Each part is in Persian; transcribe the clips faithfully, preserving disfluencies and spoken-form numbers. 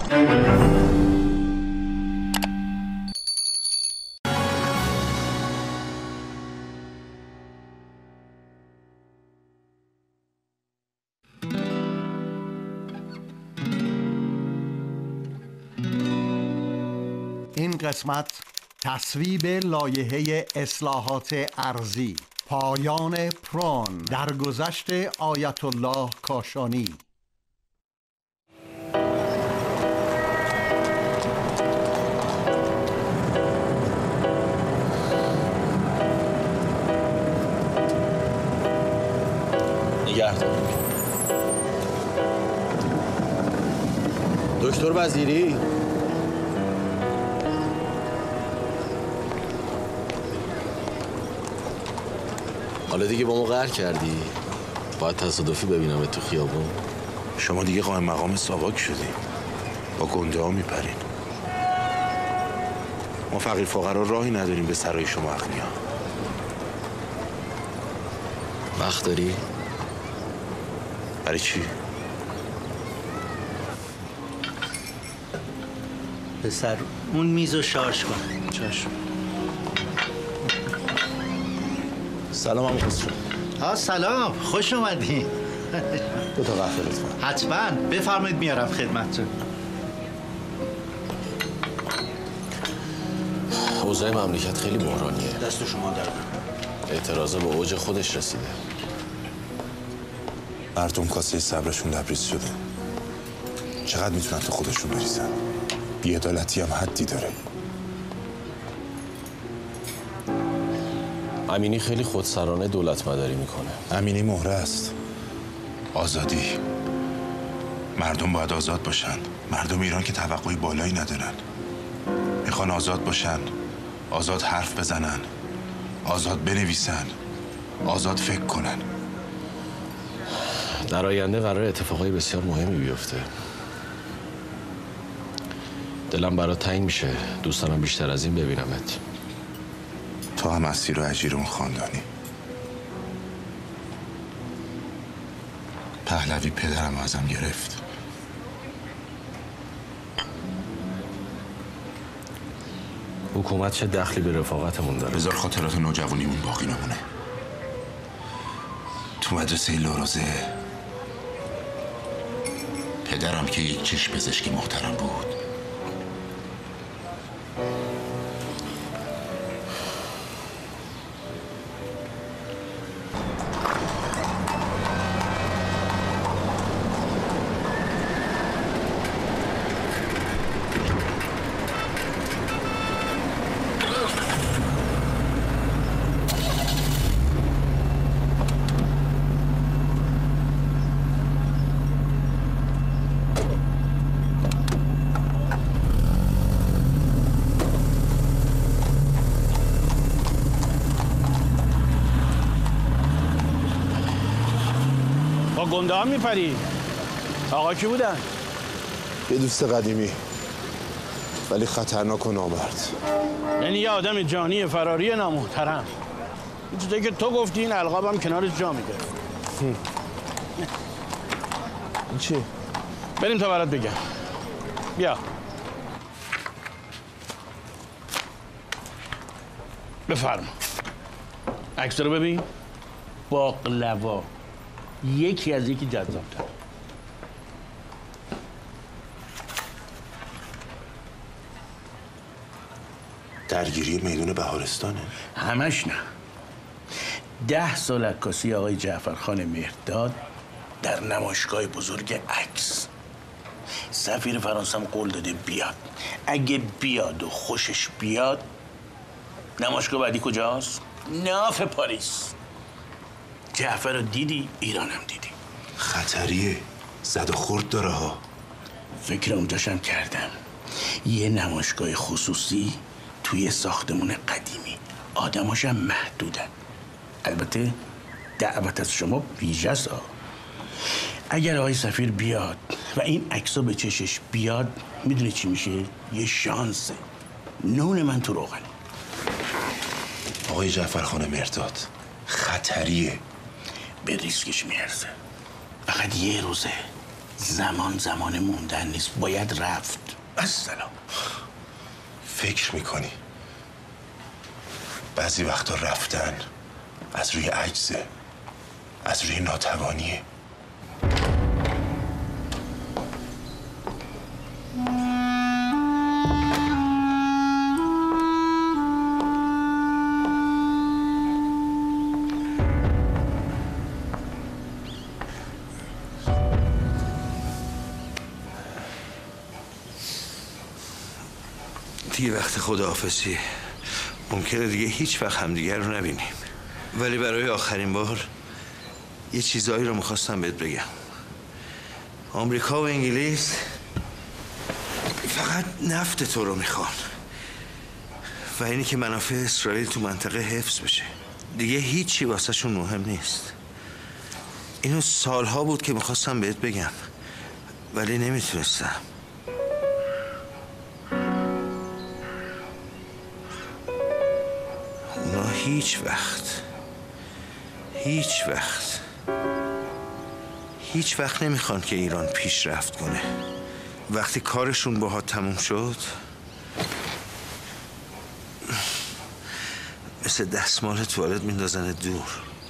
این قسمت تصویب لایحه اصلاحات ارضی، پایان پران در گذشت آیت الله کاشانی. نگهدار. دکتر وزیری، حالا دیگه با ما قهر کردی؟ باید تصادفی ببینم تو خیابون. شما دیگه قائم مقام ساواک شدی، با گنده ها میپرین. ما فقیر فقرا راهی نداریم به سرای شما اغنیا. وقت داری؟ برای چی؟ پسر اون میزو شارژ کن. چشم. سلام عمو خسرو. ها سلام، خوش اومدین. دو تا قهوه لطفا. حتما، بفرمایید میارم خدمتتون. اوضاع مملکت خیلی بحرانیه. دست شما در. اعتراضه به اوج خودش رسیده. مردم کاسه صبرشون لبریز شده. چقدر میتونن تو خودشون بریزن؟ بی‌عدالتی هم حدی داره. امینی خیلی خودسرانه دولت مداری میکنه. امینی مهره است. آزادی. مردم باید آزاد باشن. مردم ایران که توقعی بالایی ندارن. میخوان آزاد باشن، آزاد حرف بزنن، آزاد بنویسن، آزاد فکر کنن. در آینده قرار اتفاقای بسیار مهمی بیفته. دلم برات تنگ میشه. دوست دارم بیشتر از این ببینمت. تو هم اسیر و اجیر اون خاندانی. پهلوی پدرم ازم گرفت. حکومت چه دخلی به رفاقتمون داره؟ بذار خاطرات نوجوانیمون باقی نمونه. تو مدرسه لوروزه پدرم که یک چشم پزشکی محترم بود، گنده ها میپری. آقا کی بودن؟ یه دوست قدیمی، ولی خطرناک و نامرد. یعنی یه آدم جانی فراری نامحترم. این چیزایی که تو گفتی این القابم کنارش جا میده. این چی؟ بریم تا برات بگم. بیا. بفرما. عکس رو ببین. باقلوا. یکی از یکی جذاب‌تر. درگیری میدون بهارستانه؟ همش نه. ده سال عکاسی آقای جعفرخان مهرداد در نمایشگاه بزرگ عکس. سفیر فرانسه هم قول داده بیاد. اگه بیاد و خوشش بیاد، نمایشگاه بعدی کجاست؟ ناف پاریس. جعفر رو دیدی، ایرانم دیدی. خطریه، زد و خورد داره ها. فکر اونجاشم کردم. یه نمایشگاه خصوصی توی ساختمون قدیمی، آدماشم محدودن. البته دعوت از شما ویژه است. اگر آقای سفیر بیاد و این عکسو به چشش بیاد، میدونی چی میشه؟ یه شانسه. نون من تو روغن. آقای جعفرخان مهرداد خطریه. به ریسکش میارزه. فقط یه روزه. زمان زمان موندن نیست، باید رفت. السلام. فکر میکنی بعضی وقتا رفتن از روی عجزه، از روی ناتوانیه. دیگه وقت خداحافظی، ممکنه دیگه هیچ وقت همدیگر رو نبینیم، ولی برای آخرین بار یه چیزایی رو میخواستم بهت بگم. آمریکا و انگلیس فقط نفت تو رو میخوان و اینی که منافع اسرائیل تو منطقه حفظ بشه. دیگه هیچی واسه شون مهم نیست. اینو سالها بود که میخواستم بهت بگم ولی نمیتونستم. اونا هیچ وقت هیچ وقت هیچ وقت نمیخوان که ایران پیشرفت کنه. وقتی کارشون باهات تموم شد مثل دستمال توالت میندازن دور.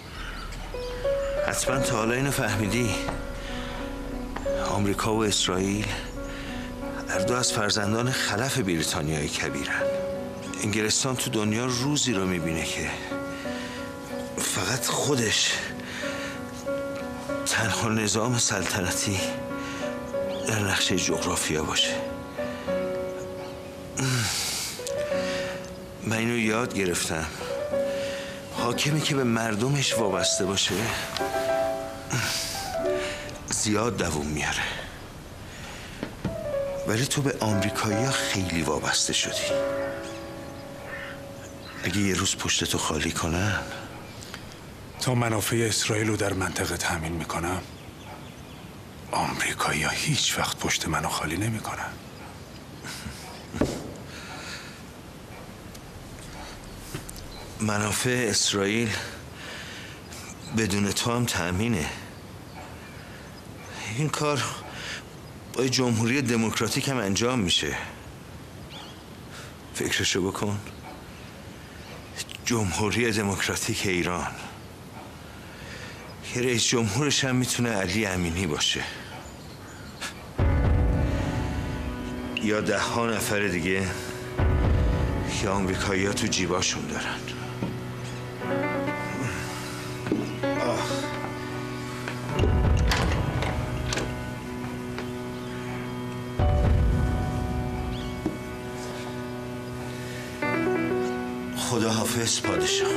حتما تا حالا اینو فهمیدی. آمریکا و اسرائیل هر دو از فرزندان خلف بریتانیای کبیرن. انگلستان تو دنیا روزی رو میبینه که فقط خودش تنها نظام سلطنتی در نقشه جغرافیا باشه. من اینو یاد گرفتم. حاکمی که به مردمش وابسته باشه زیاد دووم میاره، ولی تو به آمریکایی‌ها خیلی وابسته شدی. اگه یه روز پشت تو خالی کنم، تا منافع اسرائیل رو در منطقه تأمین میکنم، آمریکایی‌ها هیچ وقت پشت منو خالی نمیکنن. منافع اسرائیل بدون تو هم تأمینه. این کار با جمهوری دموکراتیک هم انجام میشه. فکرشو بکن. جمهوری دموکراتیک ایران، که رئیس جمهورش هم میتونه علی امینی باشه یا ده ها نفر دیگه که آمریکایی ها تو جیباشون دارن. آه. خداحافظ پادشاه.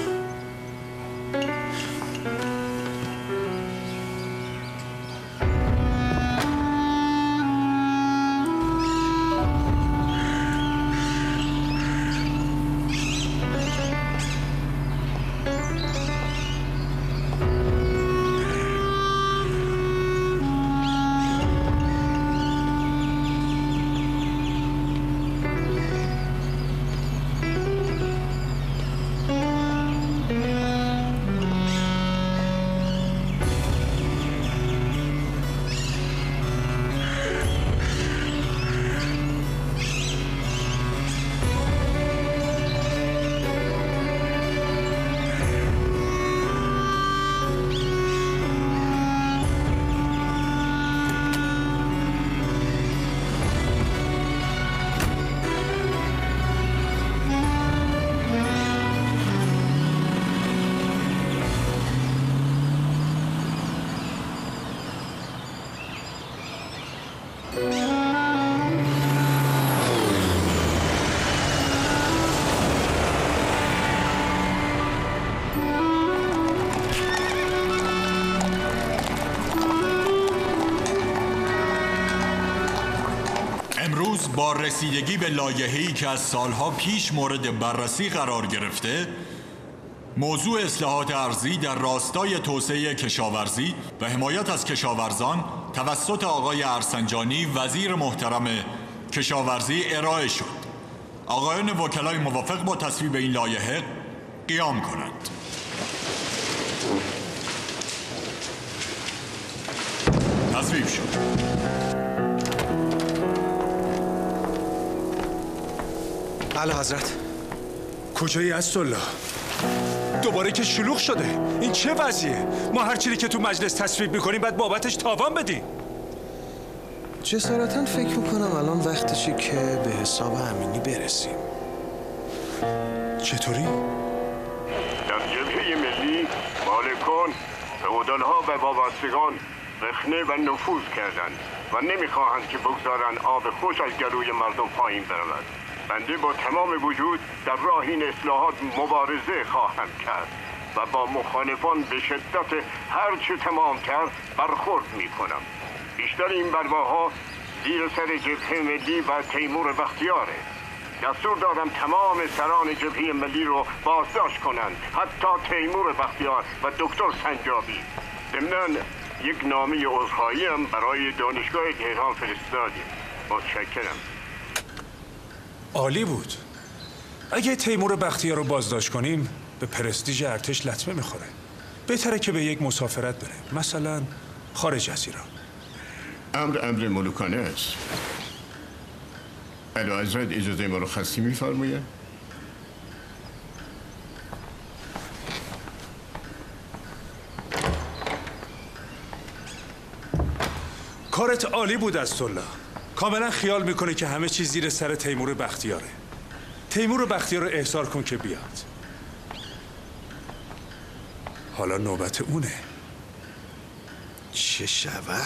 با رسیدگی به لایحه‌ای که از سالها پیش مورد بررسی قرار گرفته، موضوع اصلاحات ارضی در راستای توسعه کشاورزی و حمایت از کشاورزان توسط آقای ارسنجانی وزیر محترم کشاورزی ارائه شد. آقایان وکلای موافق با تصویب این لایحه قیام کنند. تصویب شد. اعلی حضرت. کجایی اسدالله؟ دوباره که شلوغ شده. این چه وضعیه؟ ما هر چیزی که تو مجلس تصویب میکنیم بعد بابتش تاوان بدیم. جسارتا فکر میکنم الان وقتشه که به حساب امینی برسیم. چطوری؟ در جبهه ملی مالکان فئودالها و وابستگان رخنه و نفوذ کردند و نمیخواهند که بگذارند آب خوش از گلوی مردم پایین برود. بنده با تمام وجود در راه این اصلاحات مبارزه خواهم کرد و با مخالفان به شدت هر چه تمامتر برخورد میکنم. بیشتر این بلواها زیر سر جبهه ملی و تیمور بختیاره. دستور دادم تمام سران جبهه ملی رو بازداشت کنند، حتی تیمور بختیار و دکتر سنجابی. ضمناً یک نامه عذرخواهی هم برای دانشگاه تهران فرستادیم. متشکرم. عالی بود. اگه تیمور بختیار رو بازداشت کنیم به پرستیژ ارتش لطمه میخوره. بهتره که به یک مسافرت بره، مثلا خارج از ایران. امر امر ملوکانه است. اعلی حضرت اجازه مرخصی می‌فرمایند؟ کارت عالی بود اسدالله. کاملا خیال میکنه که همه چیز زیر سر تیمور بختیاره. تیمور بختیار رو احضار کن که بیاد. حالا نوبت اونه. چه شود؟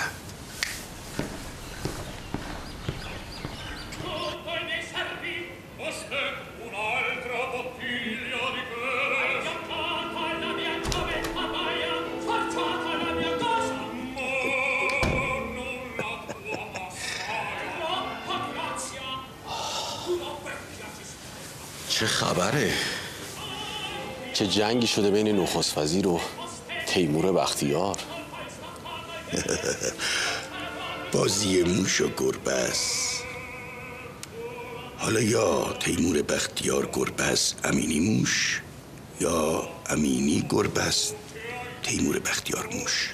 چه خبره؟ چه جنگی شده بین نخست وزیر و تیمور بختیار؟ بازی موش و گربه است. حالا یا تیمور بختیار گربه است امینی موش، یا امینی گربه است تیمور بختیار موش.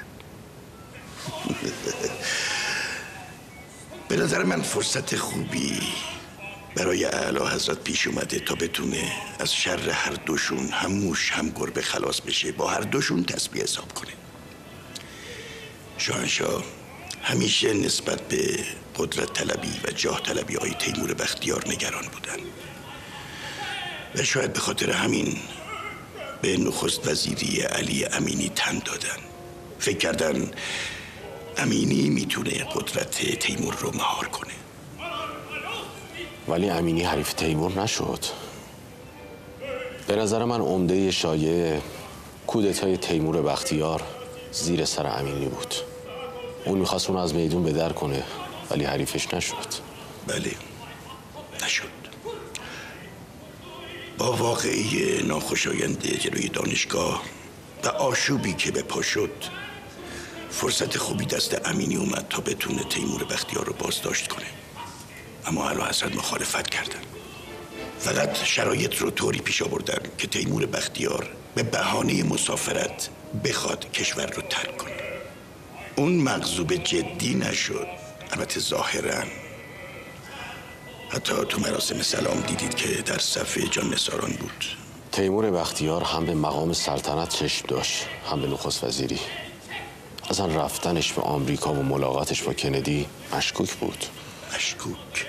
به نظر من فرصت خوبی برای اعلی حضرت پیش اومده تا بتونه از شر هر دوشون، هم موش هم گربه، خلاص بشه، با هر دوشون تسبیح حساب کنه. شاهنشاه همیشه نسبت به قدرت طلبی و جاه طلبی های تیمور بختیار نگران بودن و شاید به خاطر همین به نخست وزیری علی امینی تن دادن. فکر کردن امینی میتونه قدرت تیمور رو مهار کنه. ولی امینی حریف تیمور نشد. به نظر من عمده شایعه کودتای تیمور بختیار زیر سر امینی بود. اون میخواست اون از میدون به در کنه ولی حریفش نشد. بله نشد. با واقعی ناخوشایند جلوی دانشگاه و آشوبی که به پا شد، فرصت خوبی دست امینی اومد تا بتونه تیمور بختیار رو بازداشت کنه. اما اعلی حضرت مخالفت کردن. فقط شرایط رو طوری پیش آوردن که تیمور بختیار به بهانه مسافرت بخواد کشور رو ترک کنه. اون مغضوب جدی نشد، البته ظاهراً. حتی تو مراسم سلام دیدید که در صف جان نثاران بود. تیمور بختیار هم به مقام سلطنت چشم داشت، هم به نخست وزیری. اصلا رفتنش به آمریکا و ملاقاتش با کندی مشکوک بود. مشکوک؟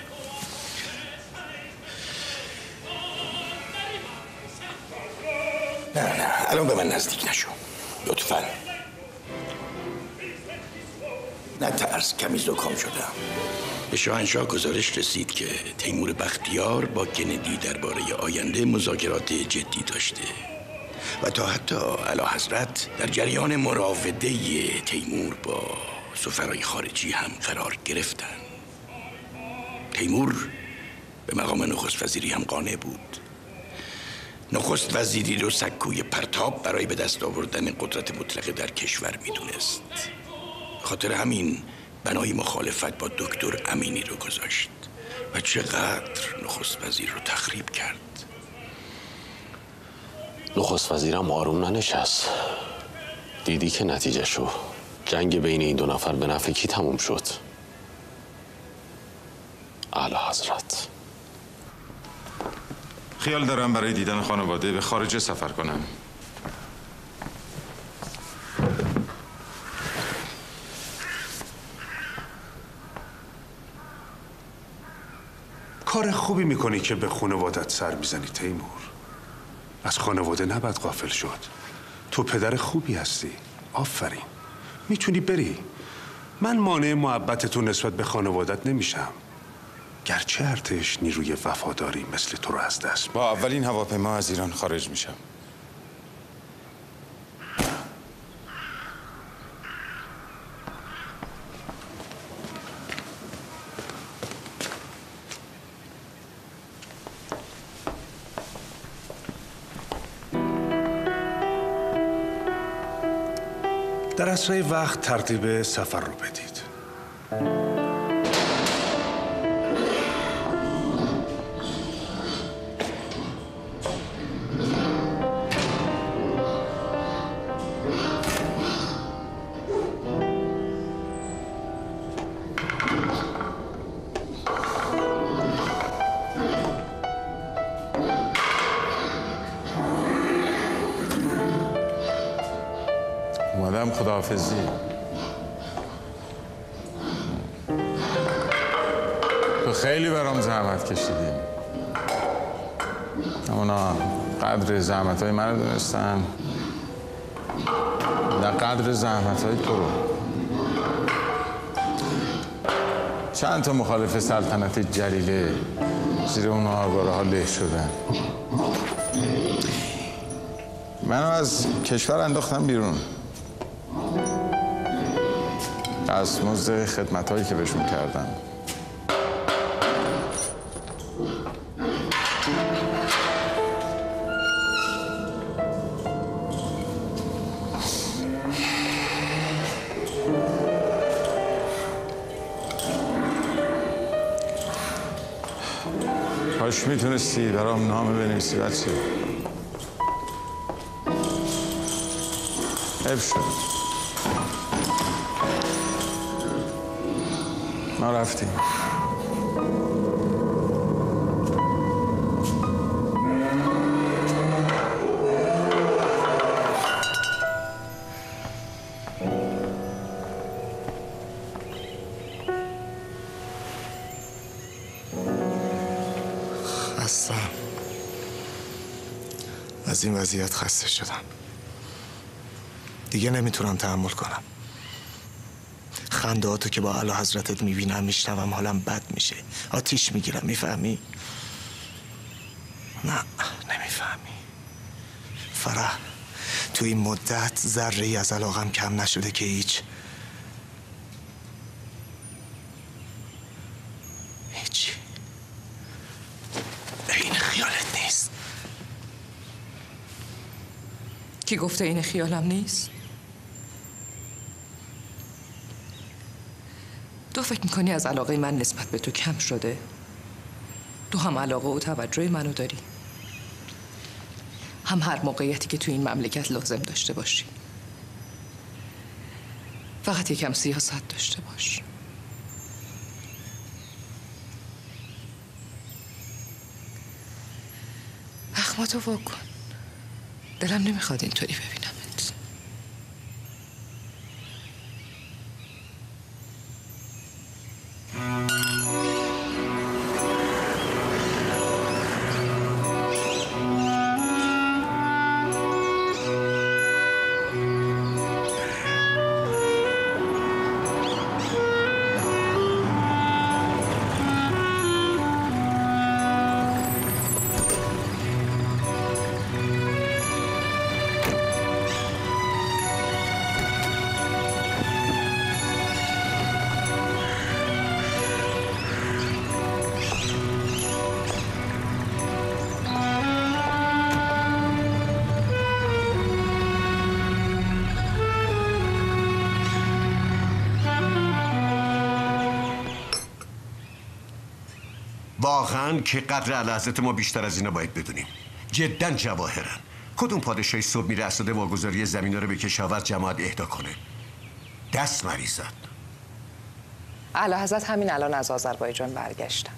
نه نه الان به من نزدیک نشو لطفاً. نه ترس، کمی زکام شدم. به شاهنشاه گزارش رسید که تیمور بختیار با کندی درباره آینده مذاکرات جدی داشته و تا حتی اعلی حضرت در جریان مراوده تیمور با سفرای خارجی هم قرار گرفتن. تیمور به مقام نخست وزیری هم قانع بود. نخست وزیری رو سکوی پرتاب برای به دست آوردن قدرت مطلقه در کشور میدونست. خاطر همین بنای مخالفت با دکتر امینی رو گذاشت و چقدر نخست وزیر رو تخریب کرد. نخست وزیرم آروم ننشست. دیدی که نتیجه شو. جنگ بین این دو نفر به نفع کی تموم شد؟ اعلی حضرت. خیال دارم برای دیدن خانواده به خارج سفر کنم. کار خوبی میکنی که به خانوادت سر میزنی تیمور. از خانواده نباید غافل شد. تو پدر خوبی هستی. آفرین. میتونی بری. من مانع محبتتون نسبت به خانوادت نمیشم. گرچه ارتش نیروی وفاداری مثل تو رو از دست با اولین هواپیما از ایران خارج میشم. در اسرع وقت ترتیب سفر رو بدید. اومدم خداحافظی. تو خیلی برام زحمت کشیدی. اونا قدر زحمت های من رو دونستن در قدر زحمت های تو رو. چند تا مخالف سلطنت جلیله زیر اون آواره ها له شدن. منو از کشور انداختم بیرون. از مزد خدمت هایی که بهشون کردم. کاش میتونستی برام نامه بنویسی بچه. حیف شد. ما رفتیم. خستم. از این وضعیت خسته شدم. دیگه نمیتونم تحمل کنم. خندهاتو که با اعلی حضرتت میبینم میشنوم حالم بد میشه. آتیش میگیرم. میفهمی؟ نه نمیفهمی. فرح تو این مدت ذره ای از علاقم کم نشده که هیچ هیچی. این خیالت نیست. کی گفته این خیالم نیست؟ تو فکر میکنی از علاقه من نسبت به تو کم شده؟ تو هم علاقه و توجه منو داری، هم هر موقعیتی که تو این مملکت لازم داشته باشی. فقط یکم سیاست داشته باش. اخماتو واکن. دلم نمیخواد اینطوری ببینمت. واقعا که قدر اعلیحضرت ما بیشتر از اینا باید بدونیم. جدا جواهرن. کدوم پادشاهی صبح میره اسناد واگذاری زمینا رو به کشاورز جماعت اهدا کنه؟ دست مریزد. اعلیحضرت همین الان از آذربایجان برگشتن.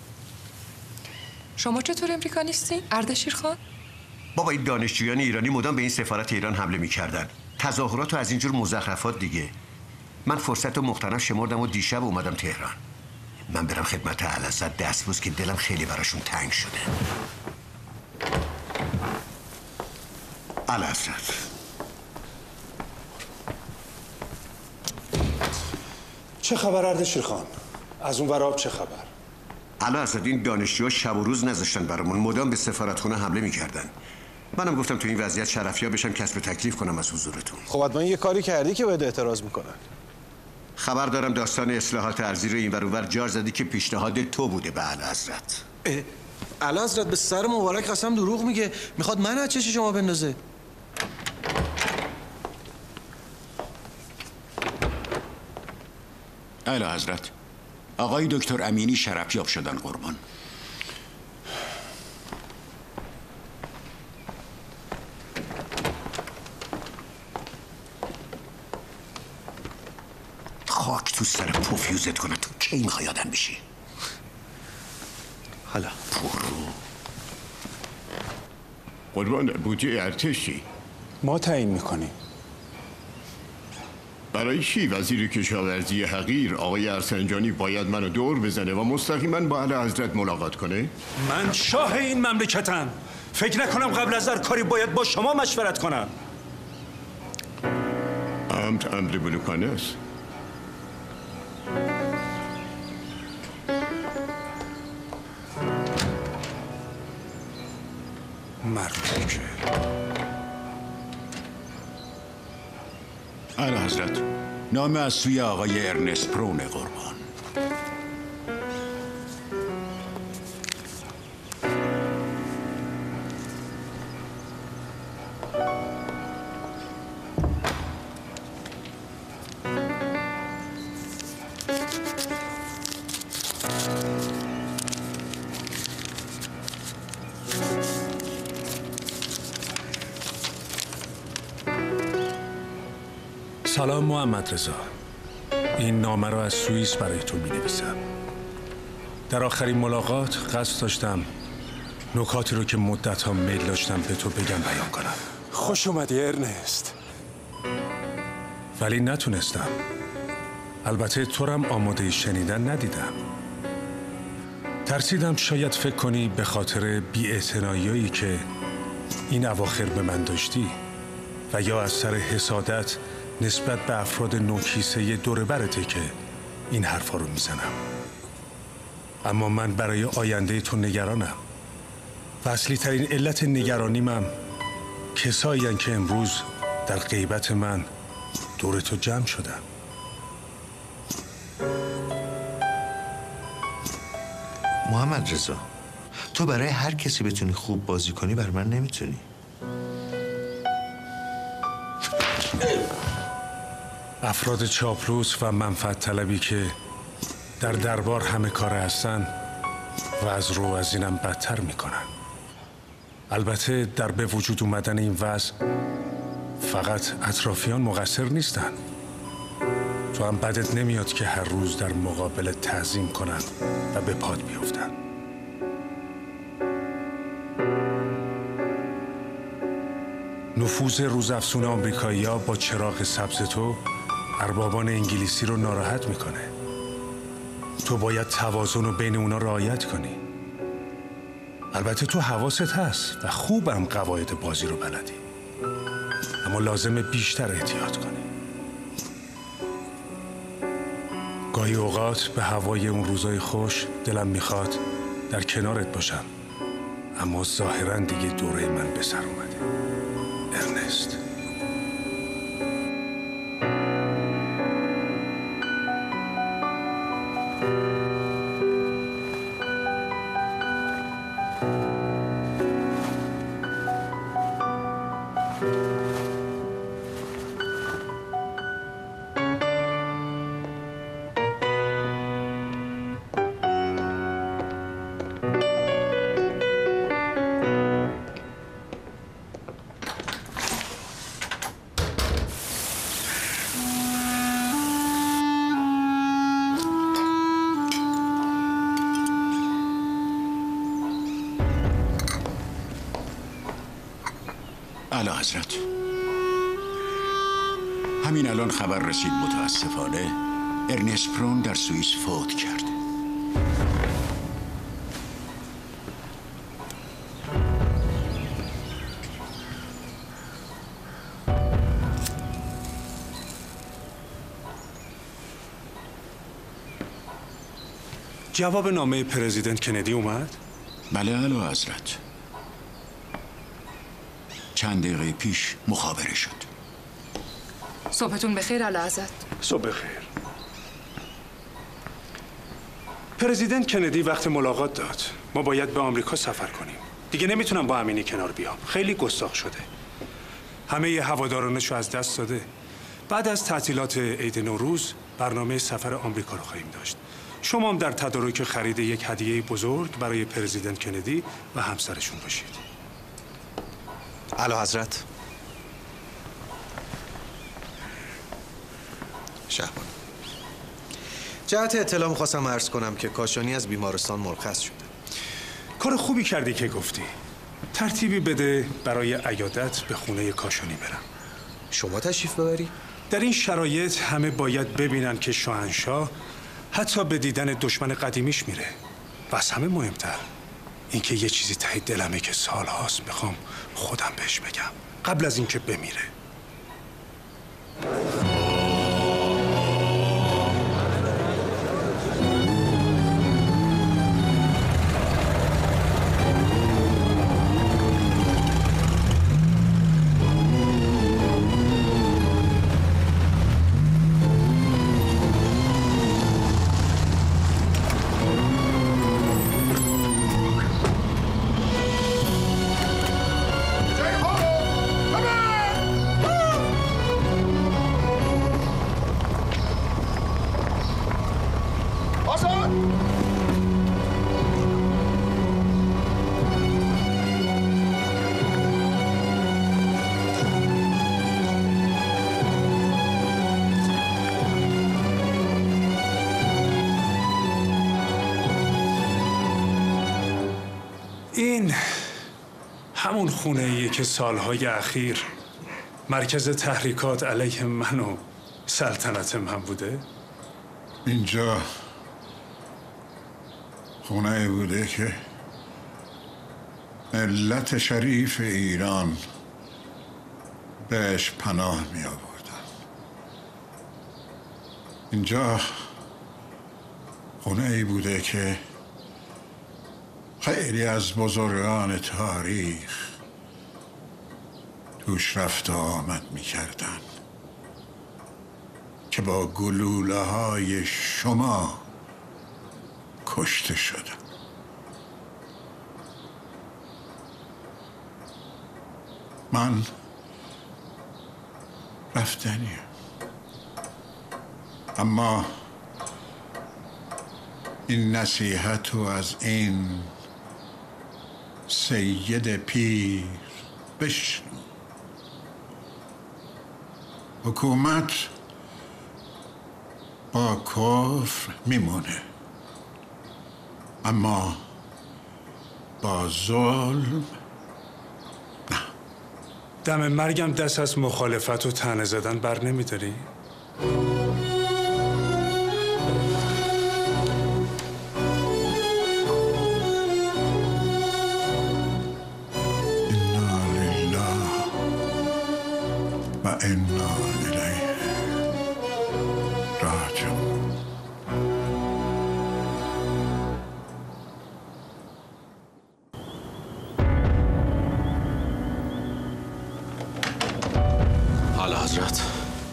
شما چطور امریکا نیستی؟ اردشیر خان؟ بابا این دانشجویان ایرانی مدام به این سفارت ایران حمله میکردن. تظاهرات و از اینجور مزخرفات دیگه. من فرصت رو مختنم شمردم و دیشب اومدم تهران. من برم خدمت اعلیحضرت دستبوس که دلم خیلی براشون تنگ شده. اعلیحضرت. چه خبر اردشیر خان؟ از اون وراب چه خبر؟ اعلیحضرت این دانشجوها شب و روز نذاشتن برامون، مدام به سفارتخونه حمله میکردن. منم گفتم تو این وضعیت شرفیاب بشم کسب تکلیف کنم از حضورتون. خب حتما یه کاری کردی که باید اعتراض میکنن. خبر دارم داستان اصلاحات ارضی رو این ور اون ور جار زدی که پیشنهاد تو بوده به اعلیحضرت. اعلیحضرت به سر مبارک قسم دروغ میگه، میخواد من از چش شما بندازه. اعلیحضرت، آقای دکتر امینی شرفیاب شدن قربان. خاک تو سر پوفیوزت کنه. تو کی میخوای آدم بشی؟ حالا پرو قربان بودجه ارتشی ما تعیین میکنیم. برای چی وزیر کشاورزی حقیر آقای ارسنجانی باید منو دور بزنه و مستقیما با اعلیحضرت ملاقات کنه؟ من شاه این مملکتم. فکر نکنم قبل از هر کاری باید با شما مشورت کنم. امر امر بلوکانه است. مرد که اعلیحضرت، نامه از سوی آقای ارنست پرون قربان. سلام محمد رضا. این نامه را از سوئیس برای تو می نویسم. در آخرین ملاقات قصد داشتم نکاتی رو که مدت ها میل داشتم به تو بگم بیان کنم. خوش اومدی ارنست. ولی نتونستم. البته تو رم آماده شنیدن ندیدم. ترسیدم شاید فکر کنی به خاطر بی‌اعتنایی‌هایی که این اواخر به من داشتی و یا از سر حسادت نسبت به افراد نوکیسه دور برته که این حرفا رو میزنم. اما من برای آینده تو نگرانم و اصلی ترین علت نگرانیمم کسایی هستند که امروز در غیبت من دور تو جمع شدن. محمد رضا، تو برای هر کسی بتونی خوب بازی کنی، بر من نمیتونی. افراد چاپلوس و منفعت طلبی که در دربار همه کاره هستن و از رو از اینم بدتر میکنن. البته در به وجود اومدن این وضع فقط اطرافیان مقصر نیستن. تو هم بدت نمیاد که هر روز در مقابل تعظیم کنن و به پاد بیفتن. نفوذ روزافزون آمریکایی‌ها با چراغ سبز تو اربابان انگلیسی رو ناراحت میکنه. تو باید توازن رو بین اونا رعایت کنی. البته تو حواست هست و خوبم قواعد بازی رو بلدی، اما لازمه بیشتر احتیاط کنی. گاهی اوقات به هوای اون روزای خوش دلم میخواد در کنارت باشم، اما ظاهراً دیگه دوره من به سر اومده. ارنست. اعلی حضرت، همین الان خبر رسید متاسفانه ارنست پرون در سوئیس فوت کرد. جواب نامه پرزیدنت کندی اومد؟ بله اعلی حضرت، چند دقیقه پیش مخابره شد. صبحتون بخیر اعلی حضرت. صبح بخیر. پرزیدنت کندی وقت ملاقات داد ما باید به آمریکا سفر کنیم. دیگه نمیتونم با امینی کنار بیام، خیلی گستاخ شده. همه ی هوادارانشو از دست داده. بعد از تعطیلات عید نوروز برنامه سفر آمریکا رو خواهیم داشت. شما هم در تدارک خرید یک هدیه بزرگ برای پرزیدنت کندی و همسرشون باشید. اعلی حضرت. شهبان، جهت اطلاع میخواستم عرض کنم که کاشانی از بیمارستان مرخص شده. کار خوبی کردی که گفتی. ترتیبی بده برای عیادت به خونه کاشانی برم. شما تشریف ببری؟ در این شرایط همه باید ببینن که شاهنشاه حتی به دیدن دشمن قدیمیش میره. و از همه مهمتر اینکه یه چیزی ته دلمه که سال هاست میخوام خودم بهش بگم قبل از اینکه بمیره. این همون خونه ایه که سالهای اخیر مرکز تحریکات علیه من و سلطنتم هم بوده؟ اینجا خونه بوده که ملت شریف ایران بهش پناه می آوردن. اینجا خونه ای بوده که خیلی از بزرگان تاریخ توش رفت و آمد می کردن که با گلوله های شما کشته شدن. من رفتنیم، اما این نصیحت رو از این سید پیر بشنو. حکومت با کفر میمونه، اما با ظلم نه. دم مرگم دست از مخالفت و طعنه زدن بر نمیداری؟ و انا الیه راجعون. اعلی حضرت،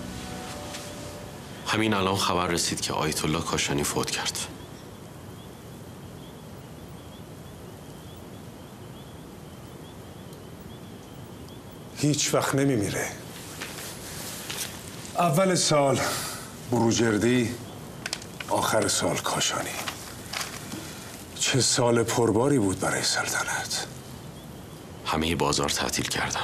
همین الان خبر رسید که آیت الله کاشانی فوت کرد. هیچ وقت نمیمیره. اول سال بروجردی، آخر سال کاشانی. چه سال پرباری بود برای سلطنت. همه بازار تعطیل کردن.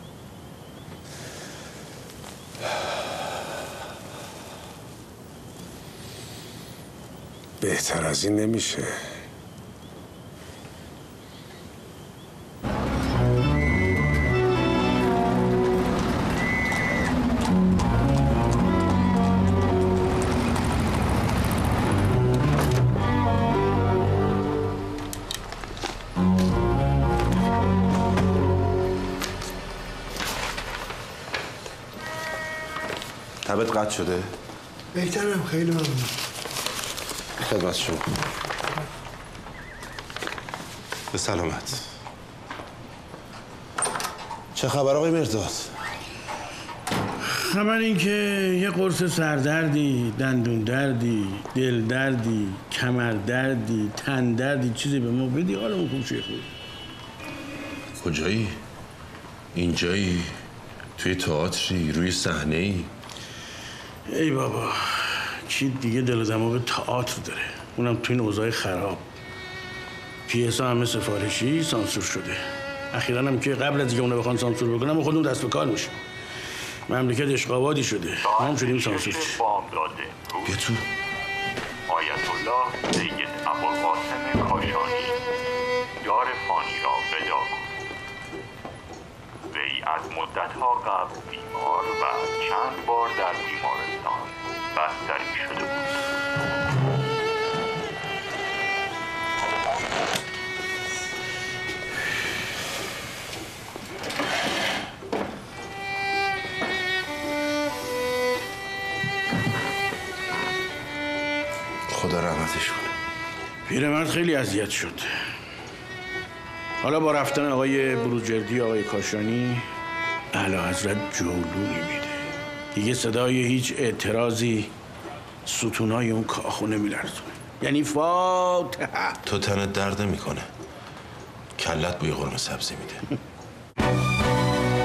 بهتر از این نمیشه. لبت قطع شده؟ بهترم، خیلی ممنون. خدمت شما. به سلامت. چه خبر آقای مرداد؟ خبر این که یه قرص سردردی، دندون دردی، دل دردی، کمر دردی، تن دردی چیزی به ما بدی حالمون خوب شه. خوب کجایی؟ اینجایی؟ توی تئاتری؟ روی صحنه‌ای؟ ای بابا، کی دیگه دل و دماغ تئاتر داره؟ اونم توی این اوضاع خراب. پیسا همه سفارشی سانسور شده. اخیراً هم که قبل از اینکه اونو بخوان سانسور بکنم خودمون دست به کار میشیم. مملکت اشقابادی شده. ما هم شدیم سانسور. بیا تو. آیت الله سید ابوالقاسم کاشانی یار فانی را ودا کن. وی از مدتها قبل بیمار و چند بار در بیمارستان بستری شده بود. خدا رحمتش کنه. پیرمرد خیلی اذیت شد. حالا با رفتن آقای بروجردی آقای کاشانی اعلی حضرت جولو میده. دیگه صدای هیچ اعتراضی ستونای اون کاخو نمیلرزونه. یعنی فاتحه. تو تنت درد میکنه، کلت بوی قرمه سبزی میده.